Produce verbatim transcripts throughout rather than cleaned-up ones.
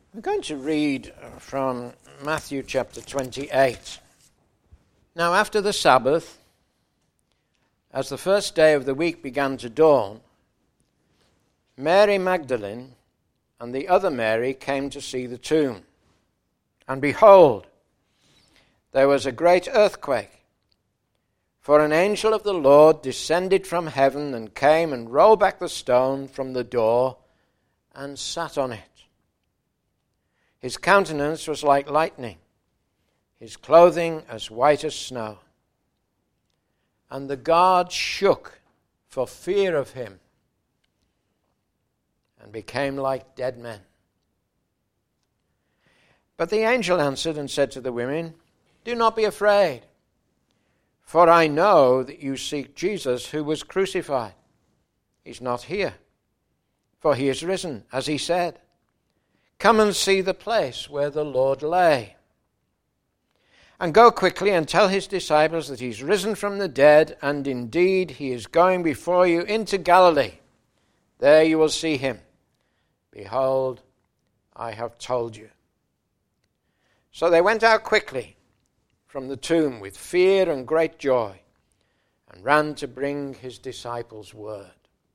We're going to read from Matthew chapter twenty-eight. Now after the Sabbath, as the first day of the week began to dawn, Mary Magdalene and the other Mary came to see the tomb. And behold, there was a great earthquake, for an angel of the Lord descended from heaven and came and rolled back the stone from the door and sat on it. His countenance was like lightning, his clothing as white as snow. And the guards shook for fear of him and became like dead men. But the angel answered and said to the women, "Do not be afraid, for I know that you seek Jesus who was crucified. He's not here, for he is risen, as he said. Come and see the place where the Lord lay. And go quickly and tell his disciples that he's risen from the dead, and indeed he is going before you into Galilee. There you will see him. Behold, I have told you." So they went out quickly from the tomb with fear and great joy, and ran to bring his disciples word.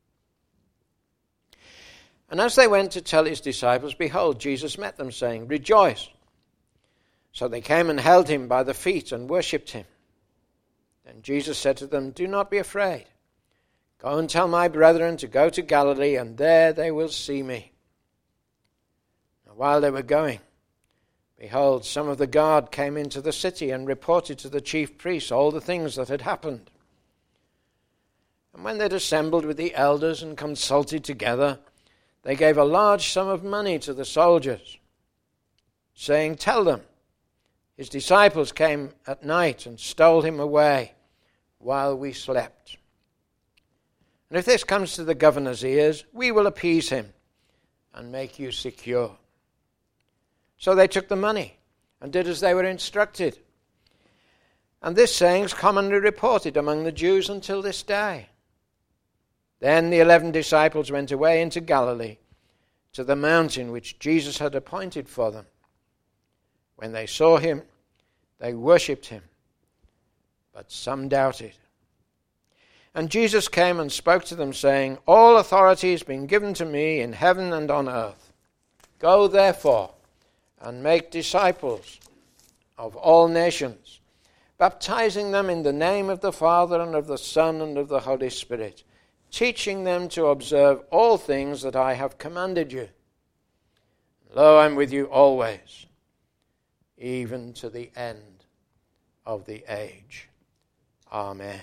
And as they went to tell his disciples, behold, Jesus met them, saying, "Rejoice." So they came and held him by the feet and worshipped him. Then Jesus said to them, "Do not be afraid. Go and tell my brethren to go to Galilee, and there they will see me." Now while they were going, behold, some of the guard came into the city and reported to the chief priests all the things that had happened. And when they'd assembled with the elders and consulted together, they gave a large sum of money to the soldiers, saying, "Tell them, his disciples came at night and stole him away while we slept. And if this comes to the governor's ears, we will appease him and make you secure." So they took the money and did as they were instructed. And this saying is commonly reported among the Jews until this day. Then the eleven disciples went away into Galilee, to the mountain which Jesus had appointed for them. When they saw him, they worshipped him, but some doubted. And Jesus came and spoke to them, saying, "All authority has been given to me in heaven and on earth. Go therefore and make disciples of all nations, baptizing them in the name of the Father and of the Son and of the Holy Spirit, teaching them to observe all things that I have commanded you. Lo, I'm with you always, even to the end of the age." Amen.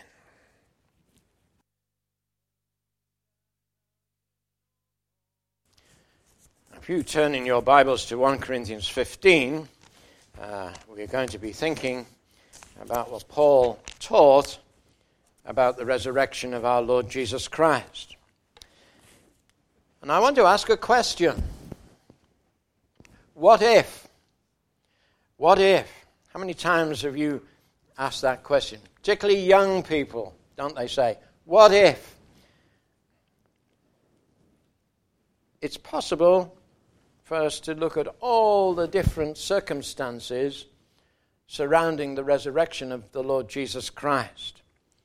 If you turn in your Bibles to First Corinthians fifteen, uh, we're going to be thinking about what Paul taught about the resurrection of our Lord Jesus Christ. And I want to ask a question. What if? What if? How many times have you asked that question? Particularly young people, don't they say, what if? It's possible for us to look at all the different circumstances surrounding the resurrection of the Lord Jesus Christ,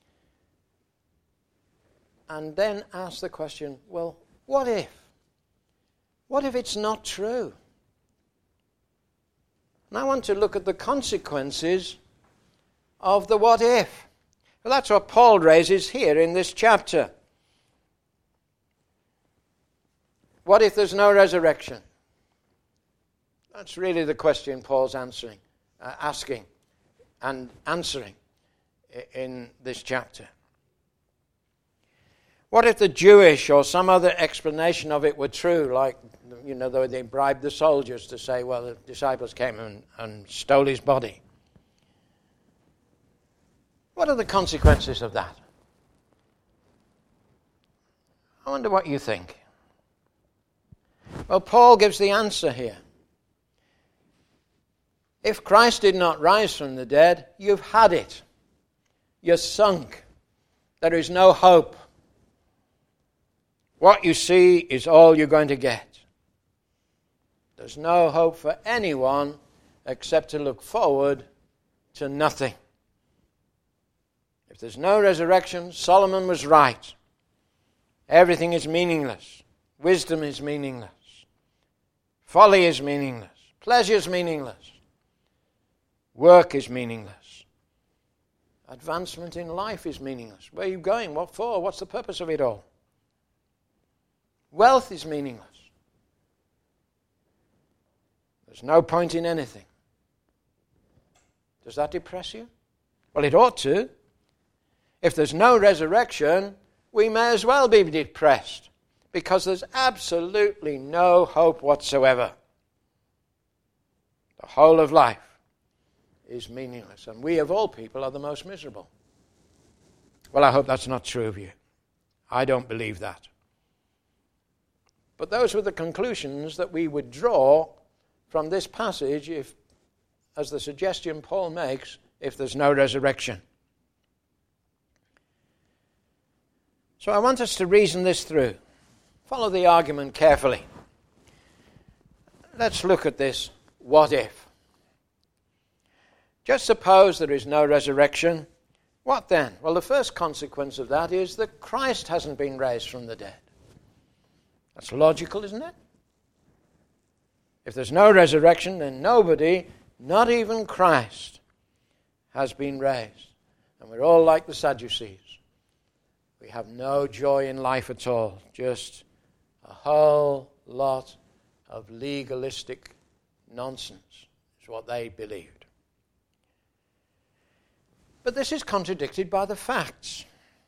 and then ask the question, well, what if? What if it's not true? And I want to look at the consequences of the what if. Well, that's what Paul raises here in this chapter. What if there's no resurrection? That's really the question Paul's answering, uh, asking and answering in this chapter. What if the Jewish or some other explanation of it were true, like, you know, they bribed the soldiers to say, well, the disciples came and, and stole his body? What are the consequences of that? I wonder what you think. Well, Paul gives the answer here. If Christ did not rise from the dead, you've had it. You're sunk. There is no hope. What you see is all you're going to get. There's no hope for anyone except to look forward to nothing. If there's no resurrection, Solomon was right. Everything is meaningless. Wisdom is meaningless. Folly is meaningless. Pleasure is meaningless. Work is meaningless. Advancement in life is meaningless. Where are you going? What for? What's the purpose of it all? Wealth is meaningless. There's no point in anything. Does that depress you? Well, it ought to. If there's no resurrection, we may as well be depressed, because there's absolutely no hope whatsoever. The whole of life is meaningless, and we of all people are the most miserable. Well, I hope that's not true of you. I don't believe that. But those were the conclusions that we would draw from this passage, if, as the suggestion Paul makes, if there's no resurrection. So I want us to reason this through. Follow the argument carefully. Let's look at this what if. Just suppose there is no resurrection. What then? Well, the first consequence of that is that Christ hasn't been raised from the dead. That's logical, isn't it? If there's no resurrection, then nobody, not even Christ, has been raised. And we're all like the Sadducees. We have no joy in life at all. Just a whole lot of legalistic nonsense is what they believed. But this is contradicted by the facts.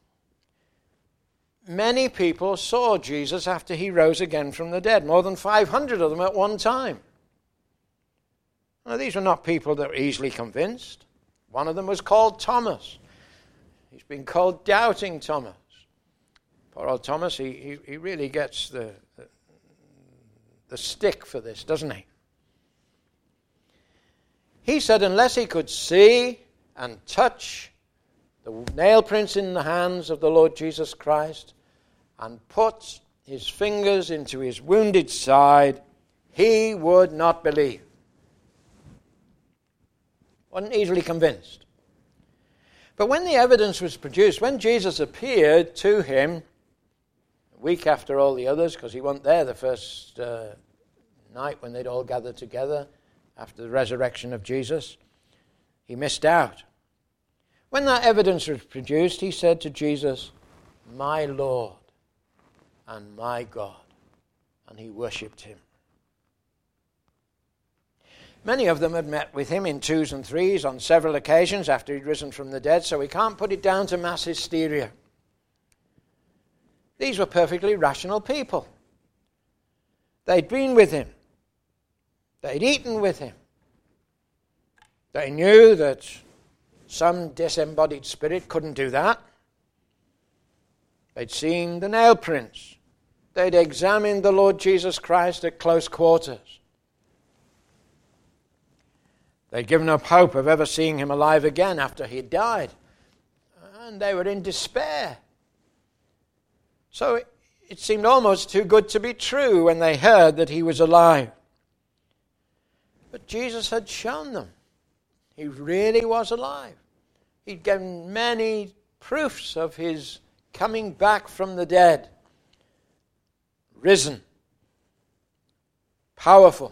Many people saw Jesus after he rose again from the dead, more than five hundred of them at one time. Now, these were not people that were easily convinced. One of them was called Thomas. He's been called Doubting Thomas. Poor old Thomas, he, he, he really gets the, the, the stick for this, doesn't he? He said unless he could see and touch the nail prints in the hands of the Lord Jesus Christ and put his fingers into his wounded side, he would not believe. Wasn't easily convinced. But when the evidence was produced, when Jesus appeared to him, a week after all the others, because he wasn't there the first uh, night when they'd all gathered together after the resurrection of Jesus, he missed out. When that evidence was produced, he said to Jesus, "My Lord and my God," and he worshipped him. Many of them had met with him in twos and threes on several occasions after he'd risen from the dead, so we can't put it down to mass hysteria. These were perfectly rational people. They'd been with him. They'd eaten with him. They knew that some disembodied spirit couldn't do that. They'd seen the nail prints. They'd examined the Lord Jesus Christ at close quarters. They'd given up hope of ever seeing him alive again after he'd died. And they were in despair. So it, it seemed almost too good to be true when they heard that he was alive. But Jesus had shown them he really was alive. He'd given many proofs of his coming back from the dead. Risen. Powerful.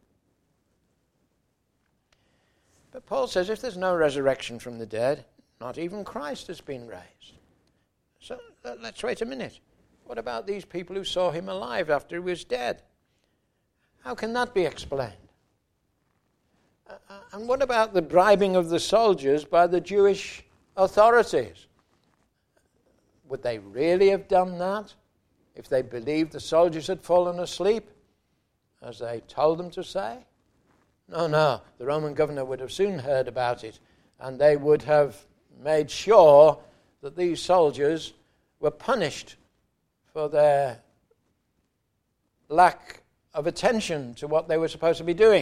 But Paul says if there's no resurrection from the dead, not even Christ has been raised. So let's wait a minute. What about these people who saw him alive after he was dead? How can that be explained? Uh, and what about the bribing of the soldiers by the Jewish authorities? Would they really have done that if they believed the soldiers had fallen asleep, as they told them to say? No, no. The Roman governor would have soon heard about it, and they would have made sure that these soldiers were punished for their lack of attention to what they were supposed to be doing.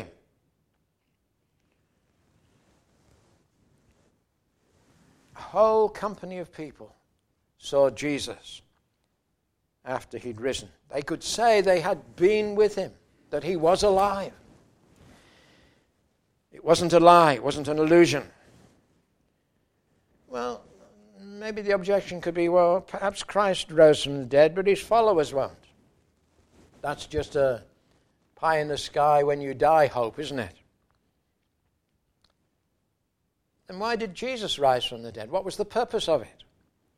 A whole company of people saw Jesus after he'd risen. They could say they had been with him. that he was alive. It wasn't a lie, it wasn't an illusion. Well, maybe the objection could be, well, perhaps Christ rose from the dead, but his followers won't. That's just a pie in the sky when you die hope, isn't it? And why did Jesus rise from the dead? What was the purpose of it?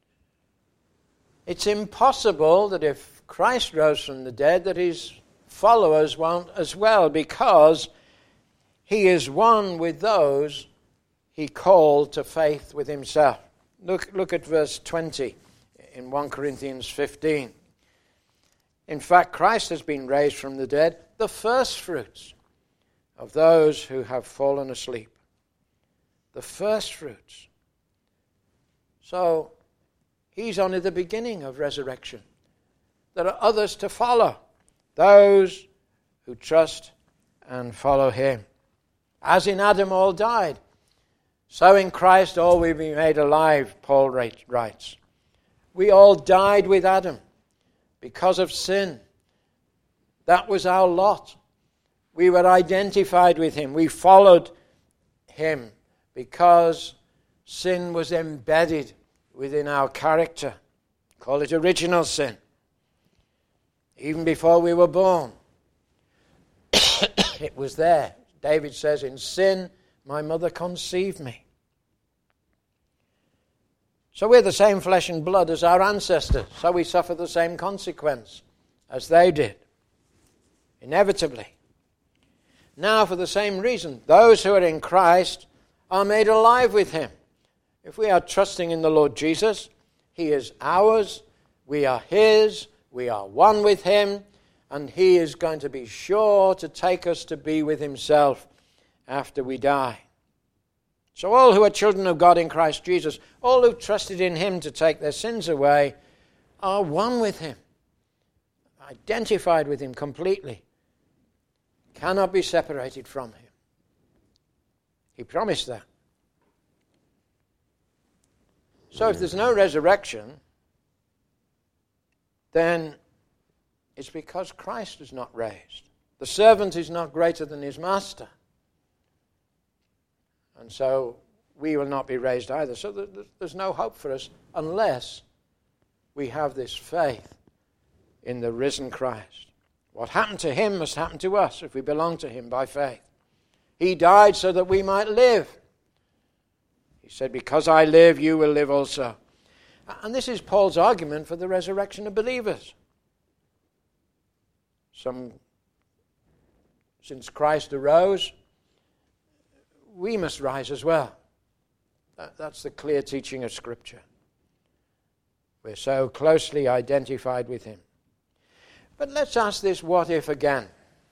It's impossible that if Christ rose from the dead, that his followers won't as well, because he is one with those he called to faith with himself. Look, look at verse twenty in First Corinthians fifteen. In fact, Christ has been raised from the dead, the firstfruits of those who have fallen asleep. The firstfruits. So, he's only the beginning of resurrection. There are others to follow. Those who trust and follow him. As in Adam all died, so in Christ all will be made alive, Paul writes. We all died with Adam because of sin. That was our lot. We were identified with him. We followed him because sin was embedded within our character. Call it original sin. Even before we were born, it was there. David says, in sin, my mother conceived me. So we're the same flesh and blood as our ancestors. So we suffer the same consequence as they did. Inevitably. Now, for the same reason, those who are in Christ are made alive with him. If we are trusting in the Lord Jesus, he is ours, we are his, we are one with him, and he is going to be sure to take us to be with himself after we die. So all who are children of God in Christ Jesus, all who trusted in him to take their sins away, are one with him, identified with him completely, cannot be separated from him. He promised that. So if there's no resurrection, then it's because Christ is not raised. The servant is not greater than his master. And so we will not be raised either. So there's no hope for us unless we have this faith in the risen Christ. What happened to him must happen to us if we belong to him by faith. He died so that we might live. He said, because I live, you will live also. And this is Paul's argument for the resurrection of believers. Some, since Christ arose, we must rise as well. That, that's the clear teaching of Scripture. We're so closely identified with him. But let's ask this what if again.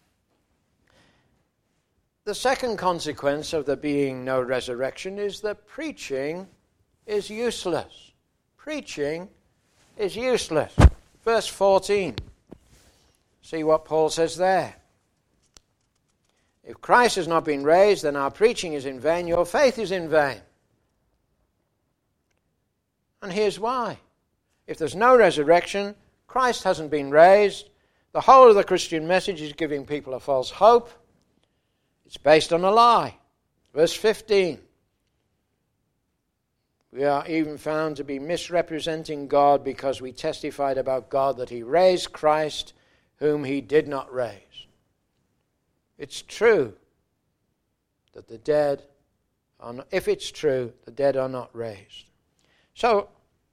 The second consequence of there being no resurrection is that preaching is useless. Preaching is useless. Verse fourteen. See what Paul says there. If Christ has not been raised, then our preaching is in vain, your faith is in vain. And here's why. If there's no resurrection, Christ hasn't been raised, the whole of the Christian message is giving people a false hope. It's based on a lie. Verse fifteen. We are even found to be misrepresenting God because we testified about God that he raised Christ, whom he did not raise. It's true that the dead are not, if it's true, the dead are not raised. So,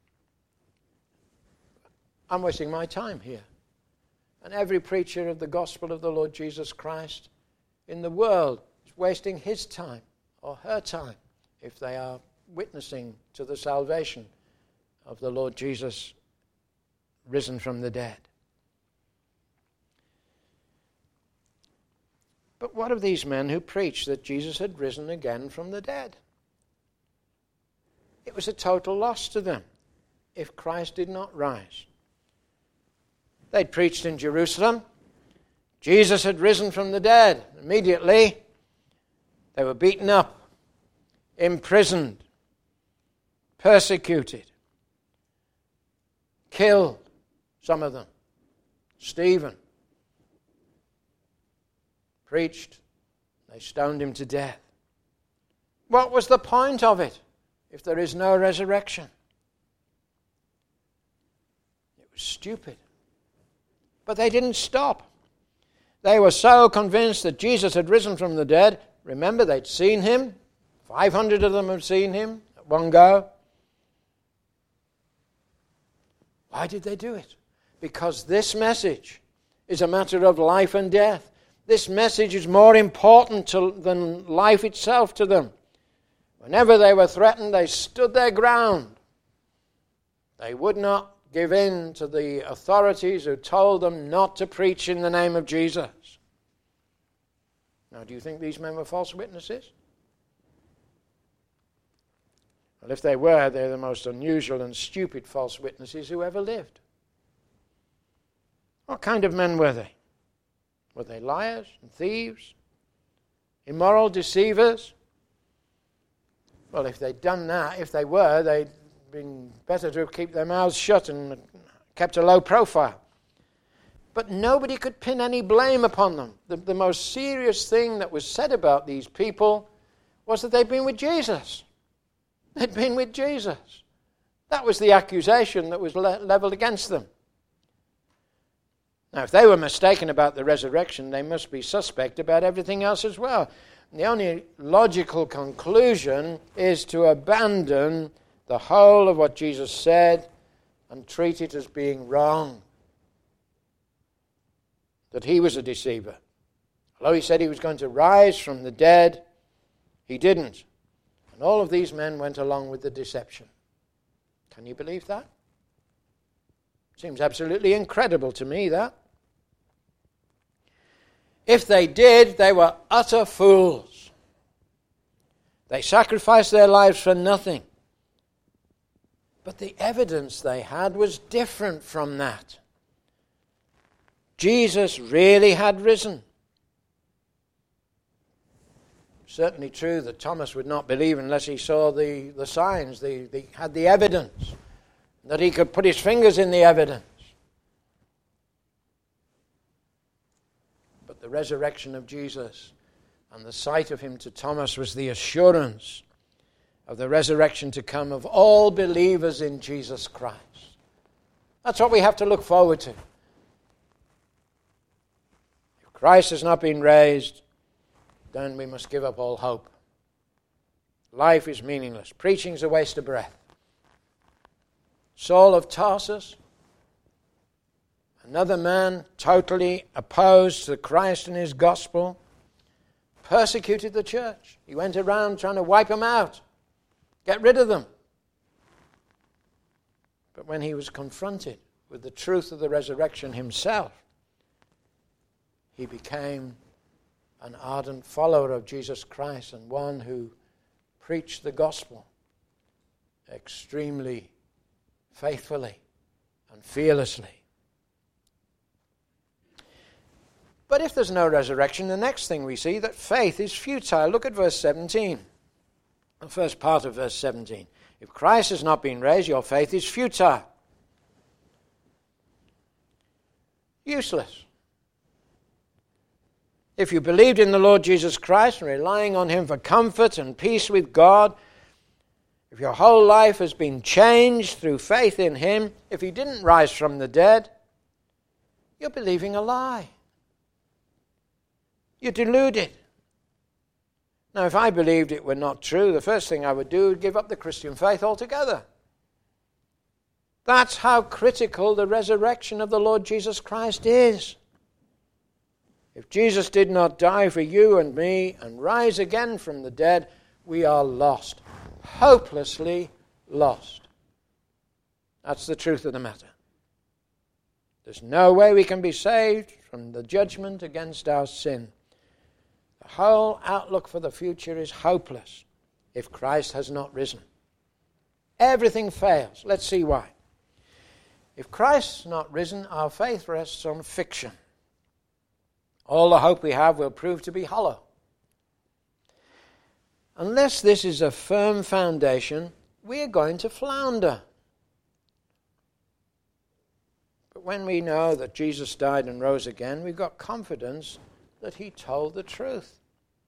I'm wasting my time here. And every preacher of the gospel of the Lord Jesus Christ in the world is wasting his time or her time if they are witnessing to the salvation of the Lord Jesus risen from the dead. But what of these men who preached that Jesus had risen again from the dead? It was a total loss to them if Christ did not rise. They'd preached in Jerusalem. Jesus had risen from the dead. Immediately, they were beaten up, imprisoned, persecuted, killed, some of them. Stephen. preached. They stoned him to death. What was the point of it if there is no resurrection? It was stupid. But they didn't stop. They were so convinced that Jesus had risen from the dead. Remember, they'd seen him. five hundred of them had seen him at one go. Why did they do it? Because this message is a matter of life and death. This message is more important to, than life itself to them. Whenever they were threatened, they stood their ground. They would not give in to the authorities who told them not to preach in the name of Jesus. Now, do you think these men were false witnesses? Well, if they were, they're the most unusual and stupid false witnesses who ever lived. What kind of men were they? Were they liars and thieves? Immoral deceivers? Well, if they'd done that, if they were, they'd been better to keep their mouths shut and kept a low profile. But nobody could pin any blame upon them. The, the most serious thing that was said about these people was that they'd been with Jesus. They'd been with Jesus. That was the accusation that was le- leveled against them. Now, if they were mistaken about the resurrection, they must be suspect about everything else as well. And the only logical conclusion is to abandon the whole of what Jesus said and treat it as being wrong. That he was a deceiver. Although he said he was going to rise from the dead, he didn't. And all of these men went along with the deception. Can you believe that? Seems absolutely incredible to me, that. If they did, they were utter fools. They sacrificed their lives for nothing. But the evidence they had was different from that. Jesus really had risen. Certainly true that Thomas would not believe unless he saw the, the signs, the, the, had the evidence, that he could put his fingers in the evidence. But the resurrection of Jesus and the sight of him to Thomas was the assurance of the resurrection to come of all believers in Jesus Christ. That's what we have to look forward to. If Christ has not been raised, then we must give up all hope. Life is meaningless. Preaching is a waste of breath. Saul of Tarsus, another man totally opposed to Christ and his gospel, persecuted the church. He went around trying to wipe them out, get rid of them. But when he was confronted with the truth of the resurrection himself, he became an ardent follower of Jesus Christ and one who preached the gospel extremely faithfully and fearlessly. But if there's no resurrection, the next thing we see that faith is futile. Look at verse seventeen. The first part of verse seventeen. If Christ has not been raised, your faith is futile. Useless. If you believed in the Lord Jesus Christ and relying on him for comfort and peace with God, if your whole life has been changed through faith in him, if he didn't rise from the dead, you're believing a lie. You're deluded. Now, if I believed it were not true, the first thing I would do would give up the Christian faith altogether. That's how critical the resurrection of the Lord Jesus Christ is. If Jesus did not die for you and me and rise again from the dead, we are lost. Hopelessly lost. That's the truth of the matter. There's no way we can be saved from the judgment against our sin. The whole outlook for the future is hopeless if Christ has not risen. Everything fails. Let's see why. If Christ's not risen, our faith rests on fiction. All the hope we have will prove to be hollow. Unless this is a firm foundation, we are going to flounder. But when we know that Jesus died and rose again, we've got confidence that he told the truth.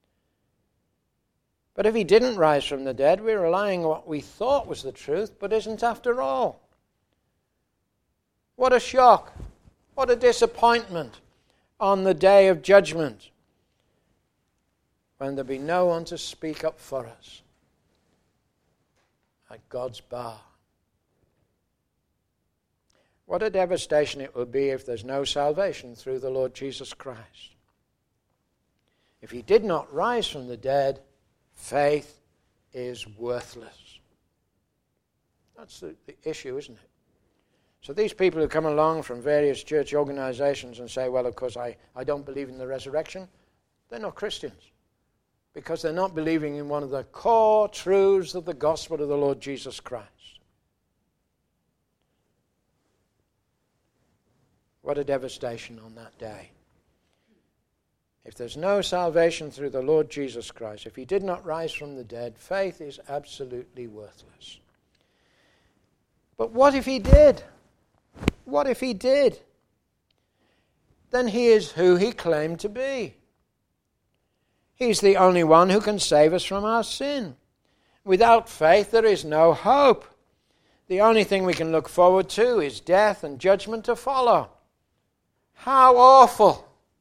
But if he didn't rise from the dead, we're relying on what we thought was the truth, but isn't after all. What a shock. What a disappointment on the day of judgment, when there'll be no one to speak up for us at God's bar. What a devastation it will be if there's no salvation through the Lord Jesus Christ. If he did not rise from the dead, faith is worthless. That's the, the issue, isn't it? So these people who come along from various church organizations and say, well, of course, I, I don't believe in the resurrection, they're not Christians, because they're not believing in one of the core truths of the gospel of the Lord Jesus Christ. What a devastation on that day. If there's no salvation through the Lord Jesus Christ, if he did not rise from the dead, faith is absolutely worthless. But what if he did? What if he did? Then he is who he claimed to be. He's the only one who can save us from our sin. Without faith, there is no hope. The only thing we can look forward to is death and judgment to follow. How awful!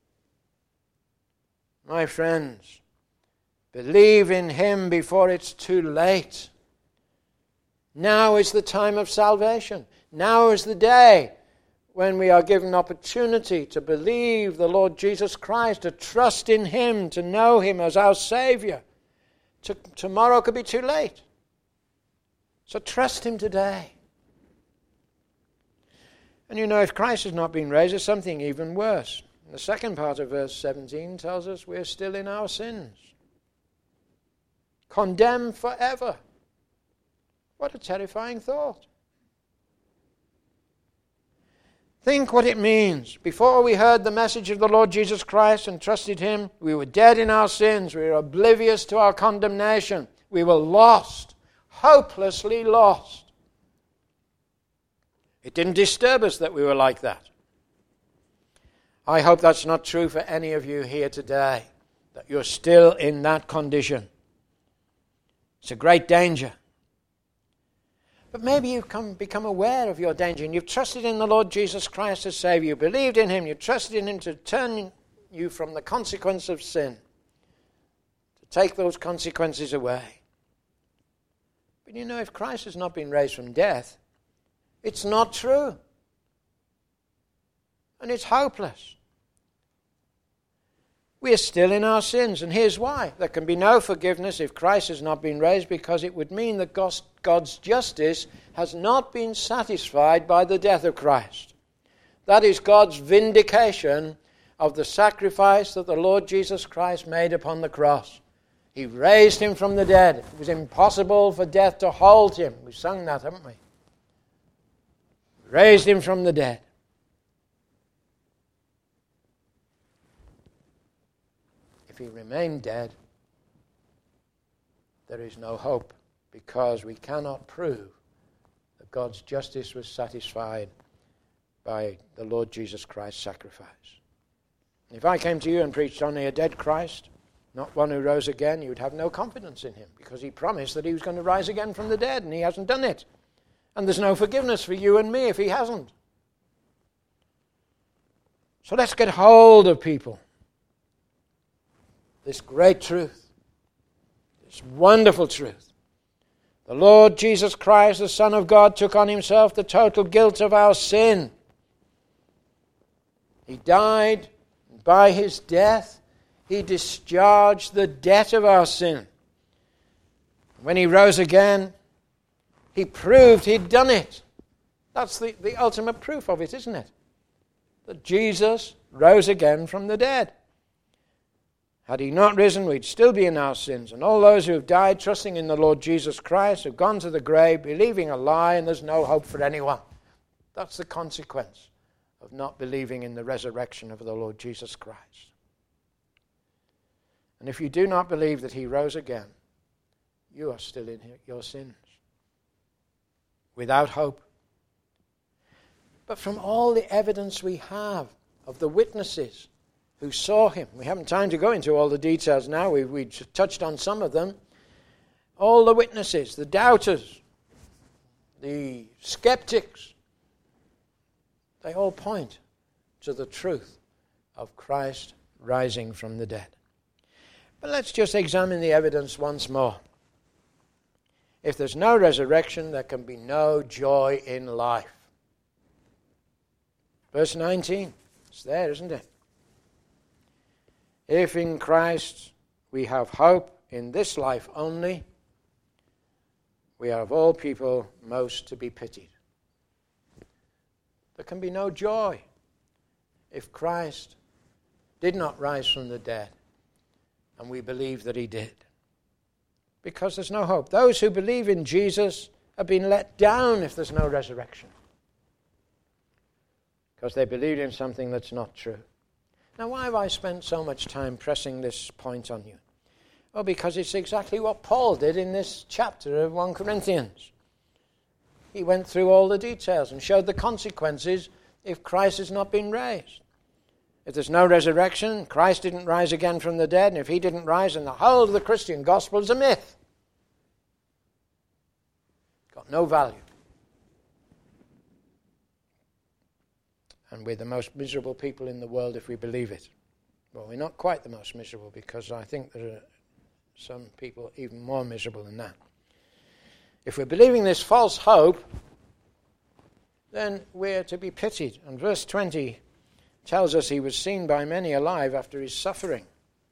My friends, believe in him before it's too late. Now is the time of salvation. Now is the day when we are given opportunity to believe the Lord Jesus Christ, to trust in him, to know him as our Savior. To, tomorrow could be too late. So trust him today. And you know, if Christ has not been raised, there's something even worse. The second part of verse seventeen tells us we're still in our sins. Condemned forever. What a terrifying thought. Think what it means. Before we heard the message of the Lord Jesus Christ and trusted him, we were dead in our sins. We were oblivious to our condemnation. We were lost, hopelessly lost. It didn't disturb us that we were like that. I hope that's not true for any of you here today, that you're still in that condition. It's a great danger. But maybe you've come, become aware of your danger and you've trusted in the Lord Jesus Christ as Savior. You believed in him. You trusted in him to turn you from the consequence of sin, to take those consequences away. But you know, if Christ has not been raised from death, it's not true. And it's hopeless. We are still in our sins, and here's why. There can be no forgiveness if Christ has not been raised, because it would mean that God's justice has not been satisfied by the death of Christ. That is God's vindication of the sacrifice that the Lord Jesus Christ made upon the cross. He raised him from the dead. It was impossible for death to hold him. We've sung that, haven't we? Raised him from the dead. If he remained dead, there is no hope, because we cannot prove that God's justice was satisfied by the Lord Jesus Christ's sacrifice. If I came to you and preached only a dead Christ, not one who rose again, you would have no confidence in him, because he promised that he was going to rise again from the dead, and he hasn't done it. And there's no forgiveness for you and me if he hasn't. So let's get hold of, people, this great truth, this wonderful truth. The Lord Jesus Christ, the Son of God, took on himself the total guilt of our sin. He died, and by his death, he discharged the debt of our sin. When he rose again, he proved he'd done it. That's the, the ultimate proof of it, isn't it? That Jesus rose again from the dead. Had he not risen, we'd still be in our sins. And all those who have died trusting in the Lord Jesus Christ have gone to the grave believing a lie, and there's no hope for anyone. That's the consequence of not believing in the resurrection of the Lord Jesus Christ. And if you do not believe that he rose again, you are still in your sins, without hope. But from all the evidence we have of the witnesses who saw him. We haven't time to go into all the details now. We, we touched on some of them. All the witnesses, the doubters, the skeptics, they all point to the truth of Christ rising from the dead. But let's just examine the evidence once more. If there's no resurrection, there can be no joy in life. Verse nineteen, it's there, isn't it? If in Christ we have hope in this life only, we are of all people most to be pitied. There can be no joy if Christ did not rise from the dead and we believe that he did. Because there's no hope. Those who believe in Jesus have been let down if there's no resurrection. Because they believed in something that's not true. Now, why have I spent so much time pressing this point on you? Well, because it's exactly what Paul did in this chapter of First Corinthians. He went through all the details and showed the consequences if Christ has not been raised. If there's no resurrection, Christ didn't rise again from the dead, and if he didn't rise, then the whole of the Christian gospel is a myth. Got no value. And we're the most miserable people in the world if we believe it. Well, we're not quite the most miserable, because I think there are some people even more miserable than that. If we're believing this false hope, then we're to be pitied. And verse twenty tells us he was seen by many alive after his suffering.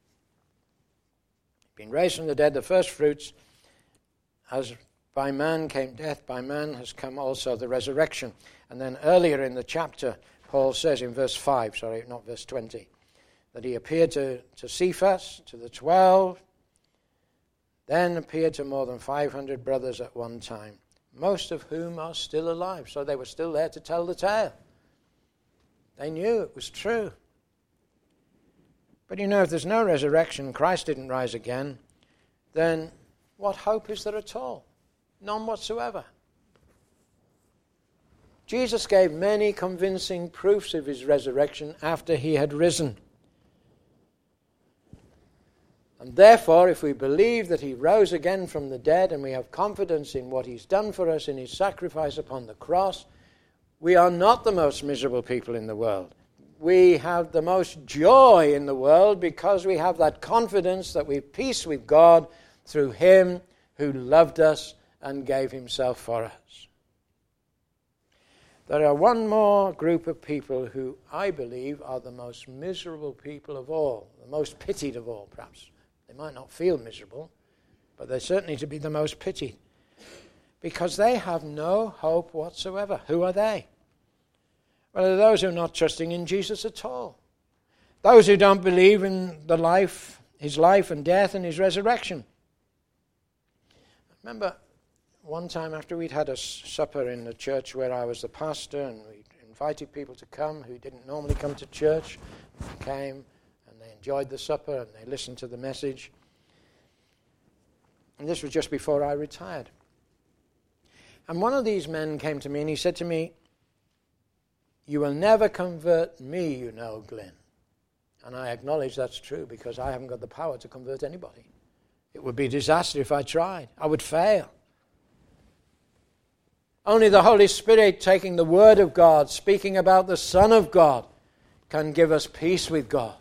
Being raised from the dead, the first fruits, as by man came death, by man has come also the resurrection. And then earlier in the chapter, Paul says in verse five, sorry, not verse twenty, that he appeared to, to Cephas, to the twelve, then appeared to more than five hundred brothers at one time, most of whom are still alive. So they were still there to tell the tale. They knew it was true. But you know, if there's no resurrection, Christ didn't rise again, then what hope is there at all? None whatsoever. Jesus gave many convincing proofs of his resurrection after he had risen. And therefore, if we believe that he rose again from the dead and we have confidence in what he's done for us in his sacrifice upon the cross, we are not the most miserable people in the world. We have the most joy in the world because we have that confidence that we have peace with God through him who loved us and gave himself for us. There are one more group of people who I believe are the most miserable people of all, the most pitied of all, perhaps. They might not feel miserable, but they're certainly to be the most pitied, because they have no hope whatsoever. Who are they? Well, they're those who are not trusting in Jesus at all. Those who don't believe in the life, his life and death and his resurrection. I remember one time after we'd had a supper in the church where I was the pastor, and we invited people to come who didn't normally come to church. They came and they enjoyed the supper and they listened to the message. And this was just before I retired. And one of these men came to me and he said to me, "You will never convert me, you know, Glyn." And I acknowledge that's true, because I haven't got the power to convert anybody. It would be a disaster if I tried. I would fail. Only the Holy Spirit, taking the Word of God, speaking about the Son of God, can give us peace with God.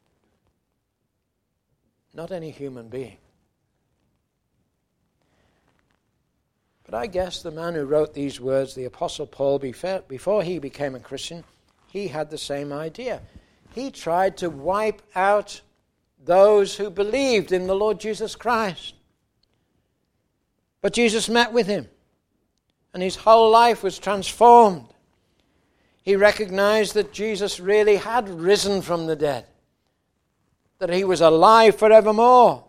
Not any human being. But I guess the man who wrote these words, the Apostle Paul, before he became a Christian, he had the same idea. He tried to wipe out those who believed in the Lord Jesus Christ. But Jesus met with him, and his whole life was transformed. He recognized that Jesus really had risen from the dead, that he was alive forevermore.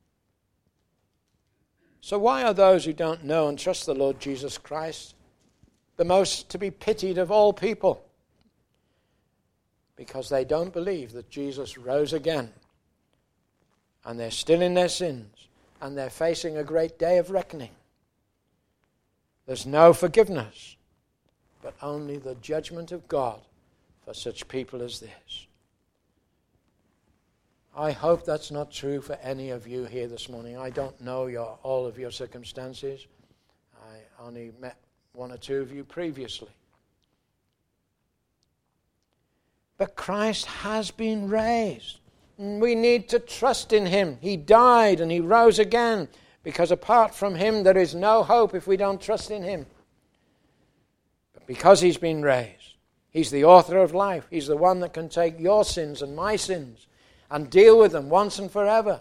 So why are those who don't know and trust the Lord Jesus Christ the most to be pitied of all people? Because they don't believe that Jesus rose again, and they're still in their sins, and they're facing a great day of reckoning. There's no forgiveness, but only the judgment of God for such people as this. I hope that's not true for any of you here this morning. I don't know your, all of your circumstances. I only met one or two of you previously. But Christ has been raised. And we need to trust in him. He died and he rose again, because apart from him there is no hope if we don't trust in him. But because he's been raised, he's the author of life. He's the one that can take your sins and my sins and deal with them once and forever.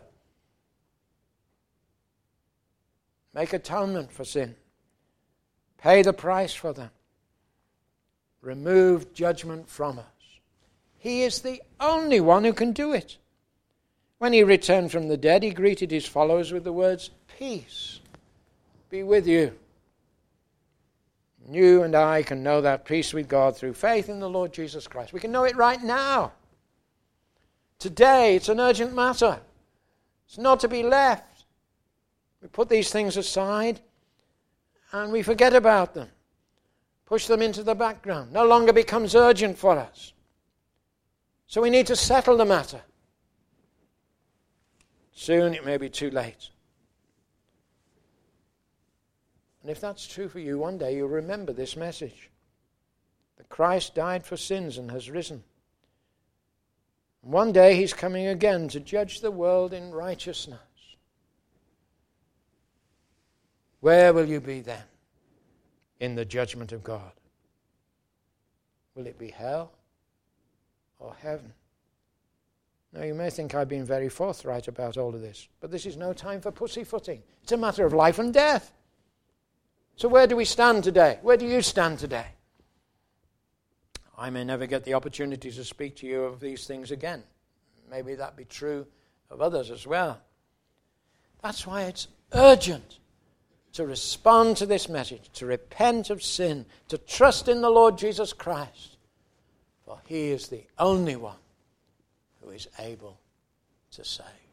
Make atonement for sin. Pay the price for them. Remove judgment from us. He is the only one who can do it. When he returned from the dead, he greeted his followers with the words, "Peace be with you." You and I can know that peace with God through faith in the Lord Jesus Christ. We can know it right now. Today, it's an urgent matter. It's not to be left. We put these things aside and we forget about them. Push them into the background. No longer becomes urgent for us. So we need to settle the matter. Soon it may be too late. And if that's true for you, one day you'll remember this message. That Christ died for sins and has risen. One day he's coming again to judge the world in righteousness. Where will you be then in the judgment of God? Will it be hell or heaven? Now you may think I've been very forthright about all of this, but this is no time for pussyfooting. It's a matter of life and death. So where do we stand today? Where do you stand today? I may never get the opportunity to speak to you of these things again. Maybe that be true of others as well. That's why it's urgent to respond to this message, to repent of sin, to trust in the Lord Jesus Christ. For he is the only one who is able to save.